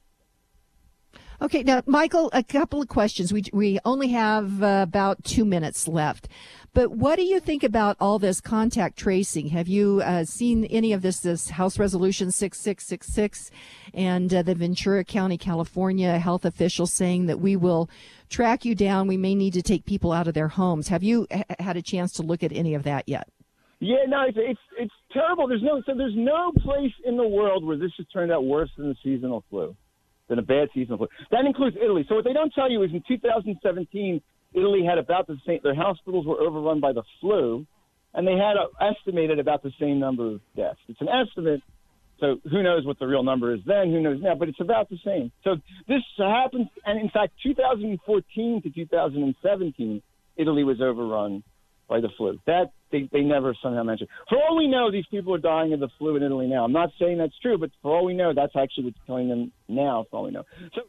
Okay, now, Michael, a couple of questions. We we only have uh, about two minutes left. But what do you think about all this contact tracing? Have you uh, seen any of this, this House Resolution six six six six and uh, the Ventura County, California health officials saying that we will track you down, we may need to take people out of their homes? Have you h- had a chance to look at any of that yet? Yeah, no, it's, it's it's terrible. There's no so there's no place in the world where this has turned out worse than the seasonal flu. Than a bad seasonal flu. That includes Italy. So what they don't tell you is in two thousand seventeen, Italy had about the same, their hospitals were overrun by the flu, and they had a, estimated about the same number of deaths. It's an estimate, so who knows what the real number is then, who knows now, but it's about the same. So this happens, and in fact, two thousand fourteen to two thousand seventeen, Italy was overrun by the flu. That they, they never somehow mentioned. For all we know, these people are dying of the flu in Italy now. I'm not saying that's true, but for all we know, that's actually what's killing them now, for all we know. So,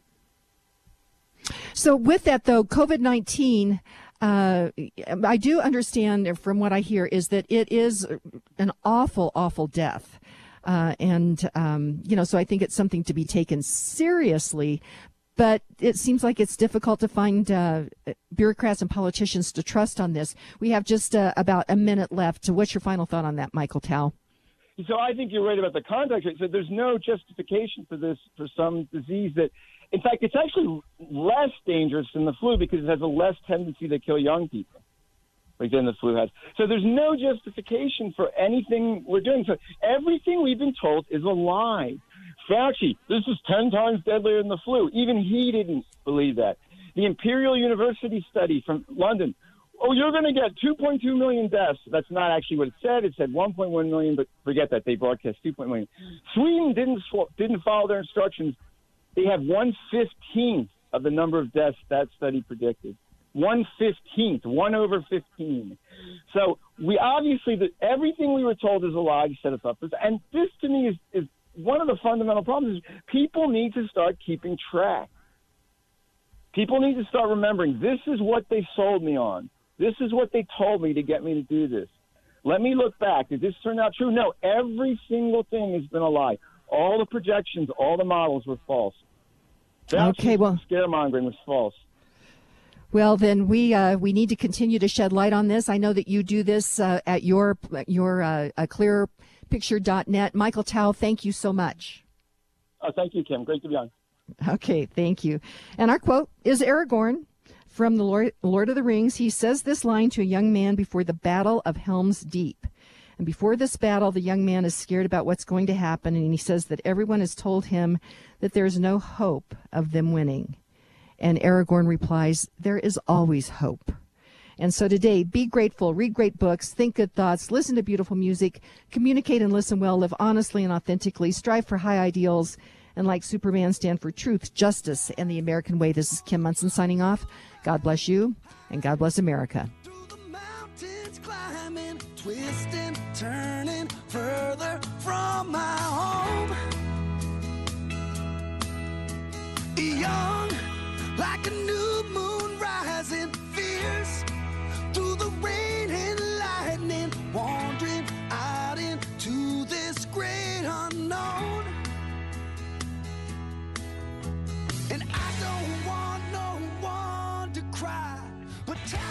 so with that, though, COVID nineteen, uh, I do understand from what I hear is that it is an awful, awful death. Uh, and, um, you know, so I think it's something to be taken seriously. But it seems like it's difficult to find uh, bureaucrats and politicians to trust on this. We have just uh, about a minute left. So what's your final thought on that, Michael Tao? So I think you're right about the contact rate. So there's no justification for this, for some disease that, in fact, it's actually less dangerous than the flu because it has a less tendency to kill young people, like than the flu has. So there's no justification for anything we're doing. So everything we've been told is a lie. Fauci, this is ten times deadlier than the flu. Even he didn't believe that. The Imperial University study from London, oh, you're going to get two point two million deaths. That's not actually what it said. It said one point one million, but forget that. They broadcast two point one million. Sweden didn't, didn't follow their instructions. They have one fifteenth of the number of deaths that study predicted. one fifteenth, one over fifteen. So we obviously, the, everything we were told is a lie to set us up. And this, to me, is, is one of the fundamental problems is people need to start keeping track. People need to start remembering this is what they sold me on. This is what they told me to get me to do this. Let me look back. Did this turn out true? No, every single thing has been a lie. All the projections, all the models were false. Okay, well, scaremongering was false. Well, then we uh, we need to continue to shed light on this. I know that you do this uh, at your your uh, clear picture dot net. Michael Tao, thank you so much. Oh, thank you, Kim. Great to be on. Okay, thank you. And our quote is Aragorn. From the Lord, Lord of the Rings, he says this line to a young man before the Battle of Helm's Deep. And before this battle, the young man is scared about what's going to happen, and he says that everyone has told him that there is no hope of them winning. And Aragorn replies, there is always hope. And so today, be grateful, read great books, think good thoughts, listen to beautiful music, communicate and listen well, live honestly and authentically, strive for high ideals, and like Superman, stand for truth, justice, and the American way. This is Kim Monson signing off. God bless you, and God bless America. Twisting, turning further from my home. Young, like a new moon rising, fierce through the rain and lightning, wandering out into this great unknown. And I don't want no one to cry, but